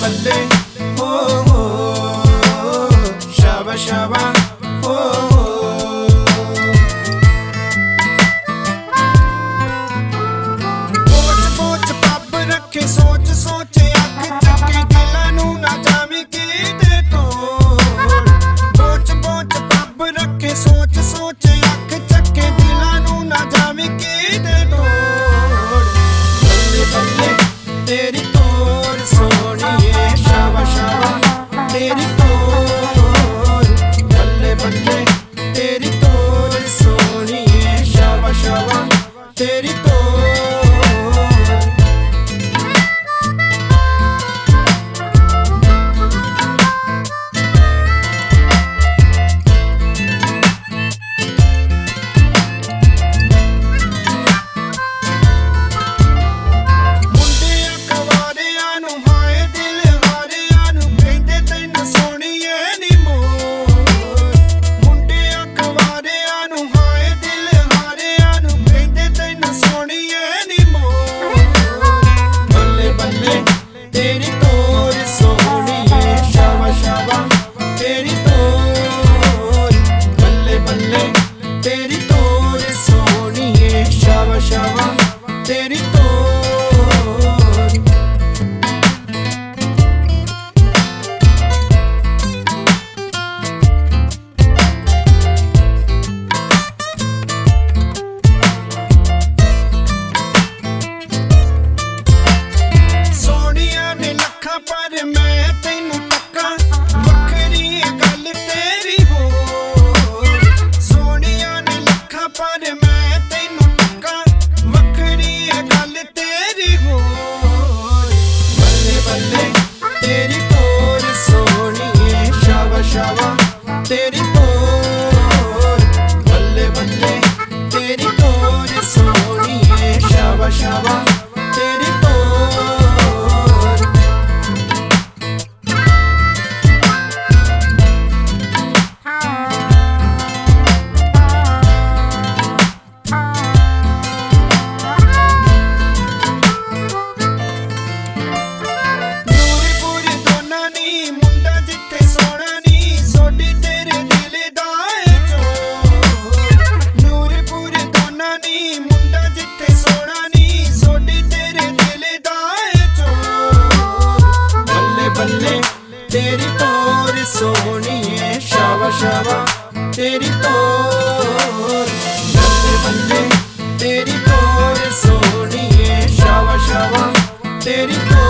बल्ले हो शाबा शाबा हो पोच पोच पब रखे सोच सोच अख चक्के दिलां नूं ना जावी कीते तोड़ पोच पोच पब रखे सोच सोच अख चक्के दिलां नूं ना जावी कीते तोड़ बल्ले बल्ले तेरी तोड़ सोहणीए शाबा शाबा तेरी तोड़ बल्ले बल्ले तेरी तोड़ सोहणीए शाबा शाबा तेरी तोड़ तेरी तोड़ सोहणीए शाबा शाबा तेरी तोड़ बल्ले बल्ले तेरी तोड़ सोहणीए शाबा शाबा तेरी तोड़ पर मैं तैनू तक्का वखरी गल तेरी होर सोहणिया ने लखा पर मैं तैनू तक्का वखरी गल तेरी होर बल्ले बल्ले तेरी तोड़ सोहणिए शाबा शाबा तेरी तोड़ बल्ले बल्ले तेरी तोड़ सोहणिए शाबा शाबा तेरी तोड़ तेरी तोड़ सोहणीए शाबा शाबा तेरी तोड़ बल्ले बल्ले तेरी तोड़ सोहणीए शाबा शाबा तेरी तोड़